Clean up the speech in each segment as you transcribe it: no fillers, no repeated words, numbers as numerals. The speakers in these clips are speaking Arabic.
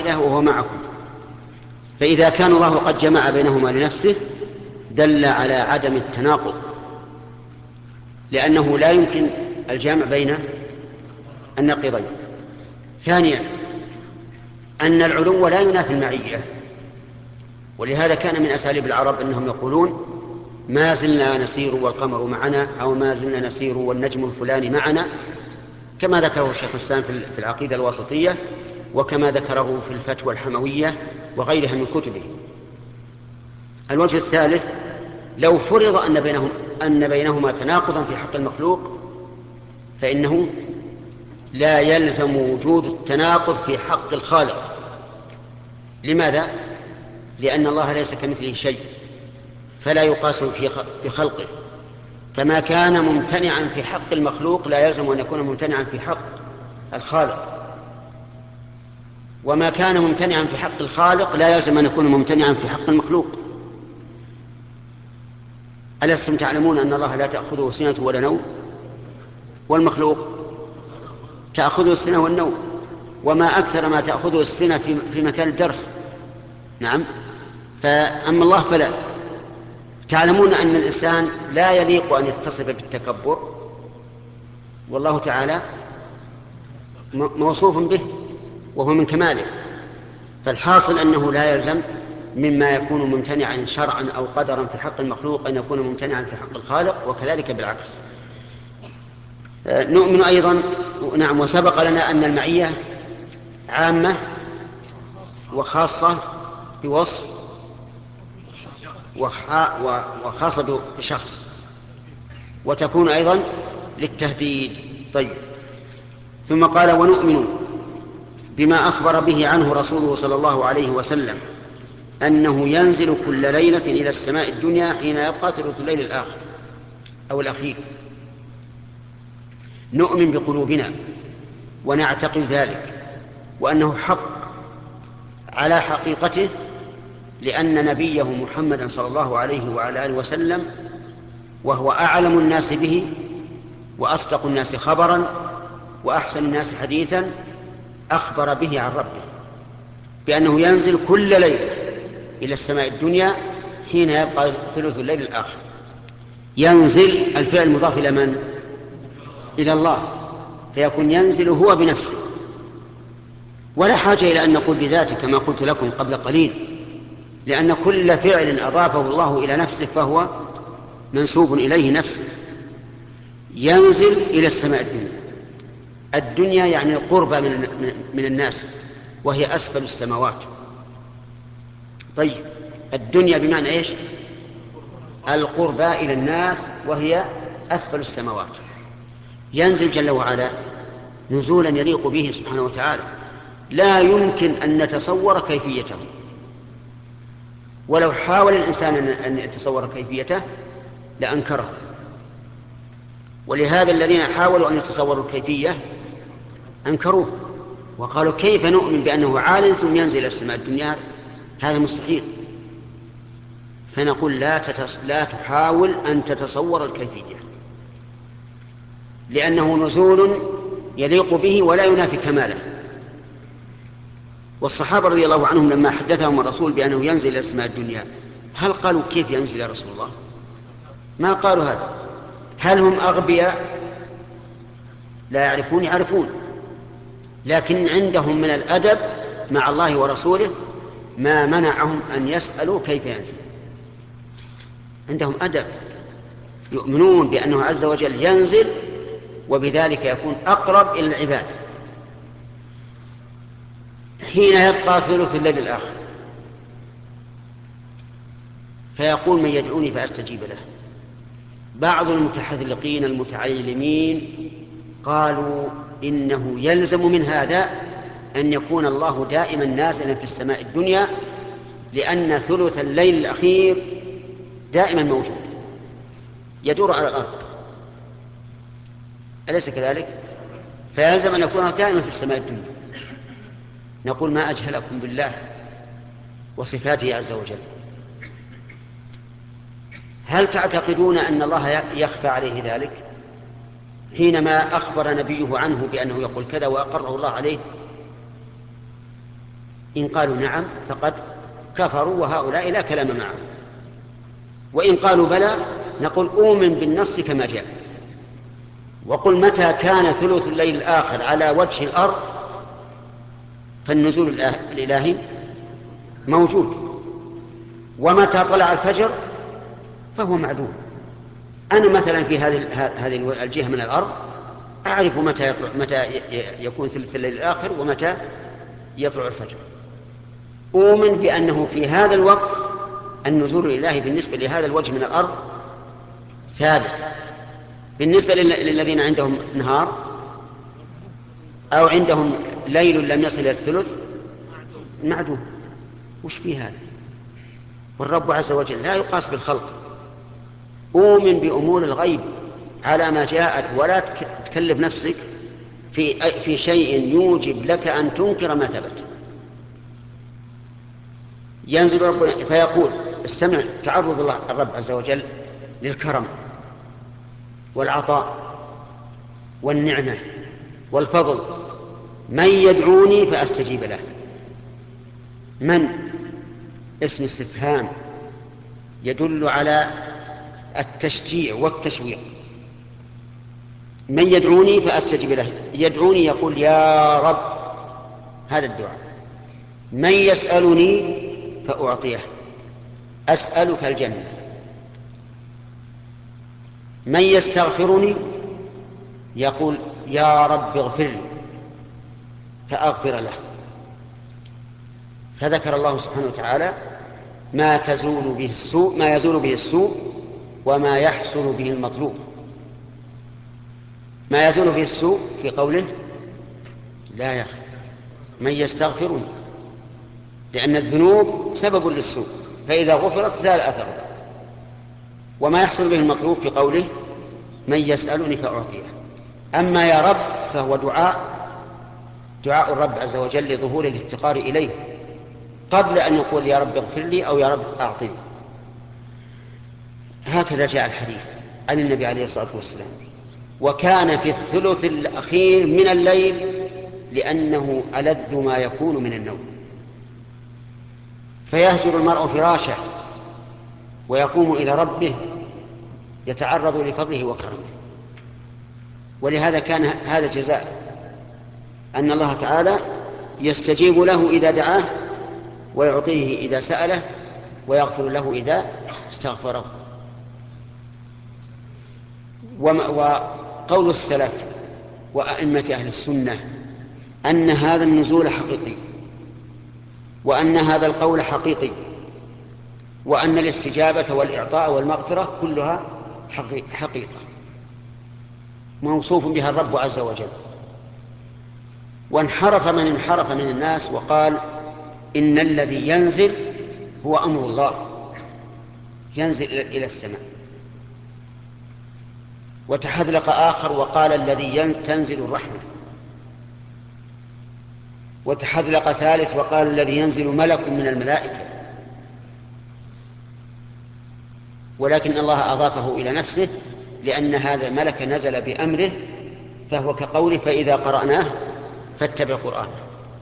واحدة وهو معكم. فإذا كان الله قد جمع بينهما لنفسه دل على عدم التناقض، لأنه لا يمكن الجمع بين النقيضين. ثانيا أن العلو لا ينافي المعية، ولهذا كان من أساليب العرب أنهم يقولون ما زلنا نسير والقمر معنا، أو ما زلنا نسير والنجم الفلاني معنا، كما ذكره الشيخ الإسلام في العقيدة الواسطية، وكما ذكره في الفتوى الحموية وغيرها من كتبه. الوجه الثالث: لو فرض أن بينهما تناقضا في حق المخلوق، فإنه لا يلزم وجود التناقض في حق الخالق. لماذا؟ لأن الله ليس كمثله شيء، فلا يقاس في خلقه، فما كان ممتنعا في حق المخلوق لا يلزم أن يكون ممتنعا في حق الخالق، وما كان ممتنعا في حق الخالق لا يلزم أن يكون ممتنعا في حق المخلوق. ألستم تعلمون أن الله لا تأخذه سنة ولا نوم، والمخلوق تأخذه السنة والنوم، وما أكثر ما تأخذه السنة في مكان الدرس. نعم. فأما الله فلا. تعلمون أن الإنسان لا يليق أن يتصف بالتكبر، والله تعالى موصوف به وهو من كماله. فالحاصل أنه لا يلزم مما يكون ممتنعا شرعا أو قدرا في حق المخلوق أن يكون ممتنعا في حق الخالق، وكذلك بالعكس. نؤمن أيضا، نعم، وسبق لنا أن المعية عامة وخاصة بوصف وخاصة بشخص، وتكون أيضا للتهديد. طيب. ثم قال: ونؤمن بما أخبر به عنه رسوله صلى الله عليه وسلم أنه ينزل كل ليلة إلى السماء الدنيا حين يبقى ثلث الليل الآخر أو الأخير. نؤمن بقلوبنا ونعتقد ذلك، وأنه حق على حقيقته، لأن نبيه محمدا صلى الله عليه وعلى آله وسلم، وهو أعلم الناس به وأصدق الناس خبرا وأحسن الناس حديثا، أخبر به عن ربه بأنه ينزل كل ليلة إلى السماء الدنيا حين يبقى ثلث الليل الآخر. ينزل الفعل مضاف إلى من؟ إلى الله، فيكون ينزل هو بنفسه، ولا حاجة إلى أن نقول بذاته كما قلت لكم قبل قليل، لأن كل فعل أضافه الله إلى نفسه فهو منسوب إليه نفسه. ينزل إلى السماء الدنيا. الدنيا يعني القربى من الناس، وهي أسفل السماوات. طيب، الدنيا بمعنى إيش؟ القربى إلى الناس، وهي أسفل السماوات. ينزل جل وعلا نزولا يليق به سبحانه وتعالى، لا يمكن أن نتصور كيفيته، ولو حاول الإنسان أن يتصور كيفيته لأنكره. ولهذا الذين حاولوا أن يتصوروا الكيفية أنكروه، وقالوا كيف نؤمن بأنه عال ثم ينزل إلى السماء الدنيا؟ هذا مستحيل. فنقول لا تحاول أن تتصور الكيفية، لأنه نزول يليق به ولا ينافي كماله. والصحابة رضي الله عنهم لما حدثهم الرسول بأنه ينزل إلى السماء الدنيا، هل قالوا كيف ينزل يا رسول الله؟ ما قالوا هذا. هل هم أغبياء؟ لا يعرفون؟ يعرفون، لكن عندهم من الأدب مع الله ورسوله ما منعهم أن يسألوا كيف ينزل. عندهم أدب، يؤمنون بأنه عز وجل ينزل، وبذلك يكون أقرب إلى العباد حين يبقى ثلث الليل الآخر. فيقول: من يدعوني فأستجيب له. بعض المتحذلقين المتعلمين قالوا إنه يلزم من هذا أن يكون الله دائما نازلا في السماء الدنيا، لأن ثلث الليل الأخير دائما موجود يدور على الأرض، أليس كذلك؟ فيلزم أن يكون دائما في السماء الدنيا. نقول: ما أجهلكم بالله وصفاته عز وجل. هل تعتقدون أن الله يخفى عليه ذلك حينما أخبر نبيه عنه بأنه يقول كذا وأقره الله عليه؟ إن قالوا نعم فقد كفروا وهؤلاء لا كلام معهم. وإن قالوا بلى نقول أؤمن بالنص كما جاء، وقل متى كان ثلث الليل الآخر على وجه الأرض فالنزول الإلهي موجود، ومتى طلع الفجر فهو معدوم. أنا مثلا في هذه الجهة من الأرض أعرف متى يكون ثلث الليل الآخر ومتى يطلع الفجر. أؤمن بأنه في هذا الوقت النزول الإلهي بالنسبة لهذا الوجه من الأرض ثابت. بالنسبة للذين عندهم نهار أو عندهم ليل لم يصل إلى الثلث معدوم. وش في هذا؟ والرب عز وجل لا يقاس بالخلق. أؤمن بأمور الغيب على ما جاءت، ولا تكلف نفسك في شيء يوجب لك أن تنكر ما ثبت. ينزل ربنا فيقول، استمع، تعرض الله الرب عز وجل للكرم والعطاء والنعمة والفضل. من يدعوني فأستجيب له. من اسم استفهام يدل على التشجيع والتشويق. من يدعوني فأستجيب له، يدعوني يقول يا رب، هذا الدعاء. من يسألني فأعطيه، أسألك الجنة. من يستغفرني يقول يا رب اغفر لي فأغفر له. فذكر الله سبحانه وتعالى ما يزول به السوء وما يحصل به المطلوب. ما يزول به السوء في قوله لا يا أخي من يستغفرني، لأن الذنوب سبب للسوء، فإذا غفرت زال أثره. وما يحصل به المطلوب في قوله من يسألني فأعطيه. أما يا رب فهو دعاء الرب عز وجل لظهور الافتقار إليه قبل أن يقول يا رب اغفر لي أو يا رب أعطني. هكذا جاء الحديث عن النبي عليه الصلاة والسلام. وكان في الثلث الأخير من الليل لأنه ألذ ما يكون من النوم، فيهجر المرء فراشه ويقوم إلى ربه يتعرض لفضله وكرمه. ولهذا كان هذا جزاء، أن الله تعالى يستجيب له إذا دعاه، ويعطيه إذا سأله، ويغفر له إذا استغفره. وقول السلف وأئمة أهل السنة أن هذا النزول حقيقي، وأن هذا القول حقيقي، وأن الاستجابة والإعطاء والمغفرة كلها حقيقة موصوف بها الرب عز وجل. وانحرف من انحرف من الناس وقال إن الذي ينزل هو أمر الله، ينزل إلى السماء. وتحذلق آخر وقال الذي تنزل الرحمة. وتحذلق ثالث وقال الذي ينزل ملك من الملائكة، ولكن الله أضافه إلى نفسه لأن هذا الملك نزل بأمره، فهو كقوله فإذا قرأناه فاتبع قرآنه.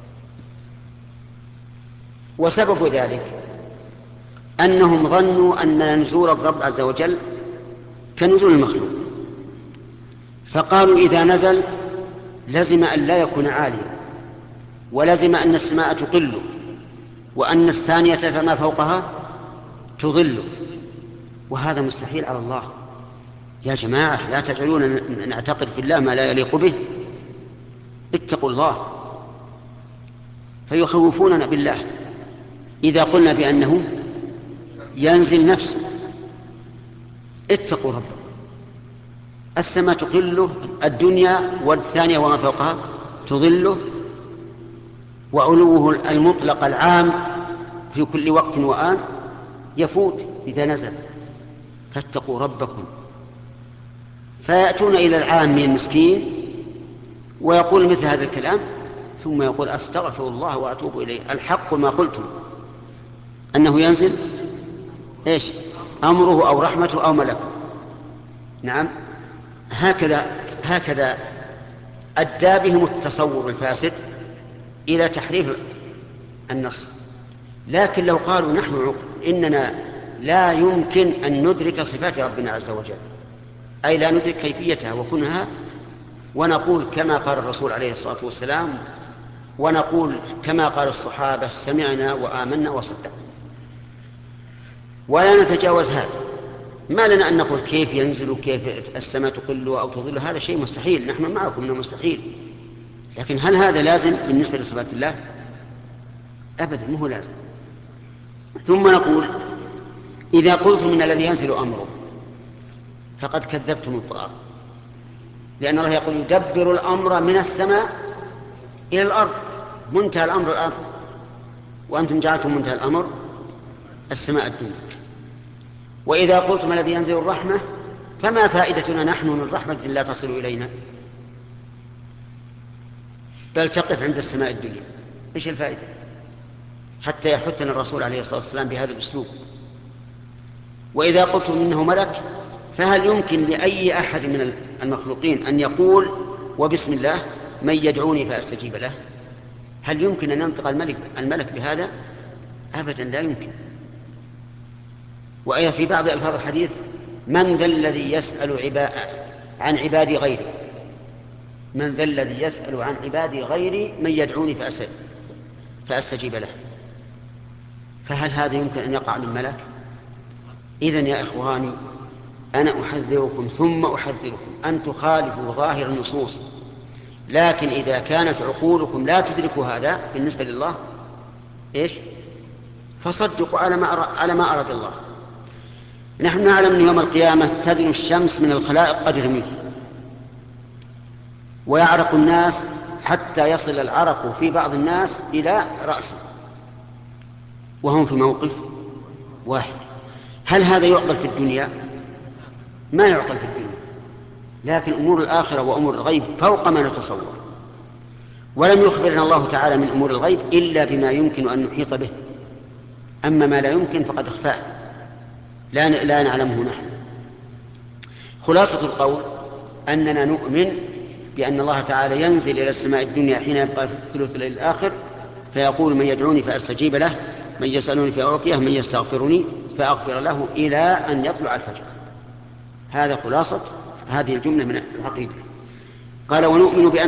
وسبب ذلك أنهم ظنوا أن نزول الرب عز وجل كنزول المخلوق، فقالوا إذا نزل لزم أن لا يكون عاليا، ولزم أن السماء تقله، وأن الثانية فما فوقها تظله، وهذا مستحيل على الله. يا جماعة لا تجعلون نعتقد في الله ما لا يليق به، اتقوا الله. فيخوفوننا بالله إذا قلنا بأنه ينزل نفسه. اتقوا ربكم، السماء تقله، الدنيا والثانية وما فوقها تظله، وعلوه المطلق العام في كل وقت وآن يفوت إذا نزل. فاتقوا ربكم. فيأتون إلى العام المسكين ويقول مثل هذا الكلام، ثم يقول أستغفر الله وأتوب إليه. الحق ما قلتم أنه ينزل إيش أمره أو رحمته أو ملكه. نعم، هكذا أدى بهم التصور الفاسد إلى تحريف النص. لكن لو قالوا نحن إننا لا يمكن أن ندرك صفات ربنا عز وجل، أي لا ندرك كيفيتها وكنها، ونقول كما قال الرسول عليه الصلاة والسلام، ونقول كما قال الصحابة سمعنا وآمنا وصدقنا، ولا نتجاوز هذا. ما لنا أن نقول كيف ينزل وكيف السماء تقل أو تظل، هذا شيء مستحيل، نحن معكم أنه مستحيل. لكن هل هذا لازم بالنسبة لصفات الله؟ أبدا، مو لازم. ثم نقول إذا قلتم من الذي ينزل أمره فقد كذبتم القرآن، لأن الله يقول يدبر الأمر من السماء إلى الأرض، منتهى الأمر الأرض، وأنتم جعلتم منتهى الأمر السماء الدنيا. وإذا قلتم الذي ينزل الرحمة فما فائدتنا نحن من رحمة لا تصل إلينا بل تقف عند السماء الدنيا؟ إيش الفائدة؟ حتى يحثنا الرسول عليه الصلاة والسلام بهذا الأسلوب. وإذا قلتم إنه ملك فهل يمكن لأي أحد من المخلوقين أن يقول وبسم الله من يدعوني فأستجيب له؟ هل يمكن أن ينطق الملك بهذا؟ أبدا لا يمكن. وأيضا في بعض ألفاظ الحديث من ذا الذي يسأل عن عبادي غيري، من ذا الذي يسأل عن عبادي غيري من يدعوني فأستجيب له. فهل هذا يمكن أن يقع من ملك؟ إذن يا إخواني أنا أحذركم ثم أحذركم أن تخالفوا ظاهر النصوص، لكن إذا كانت عقولكم لا تدرك هذا بالنسبة لله إيش؟ فصدقوا على ما أراد الله. نحن نعلم أن يوم القيامة تدنو الشمس من الخلائق قدر منه، ويعرق الناس حتى يصل العرق في بعض الناس إلى رأسه وهم في موقف واحد. هل هذا يعقل في الدنيا؟ ما يعقل في الدنيا. لكن أمور الآخرة وأمور الغيب فوق ما نتصور، ولم يخبرنا الله تعالى من أمور الغيب إلا بما يمكن أن نحيط به، أما ما لا يمكن فقد اخفاه لا نعلمه نحن. خلاصة القول أننا نؤمن بأن الله تعالى ينزل إلى السماء الدنيا حين يبقى ثلث الليل الآخر فيقول من يدعوني فأستجيب له، من يسألوني فأعطيه، من يستغفرني فأغفر له، إلى أن يطلع الفجر. هذا خلاصة هذه الجملة من العقيدة. قال ونؤمن بأن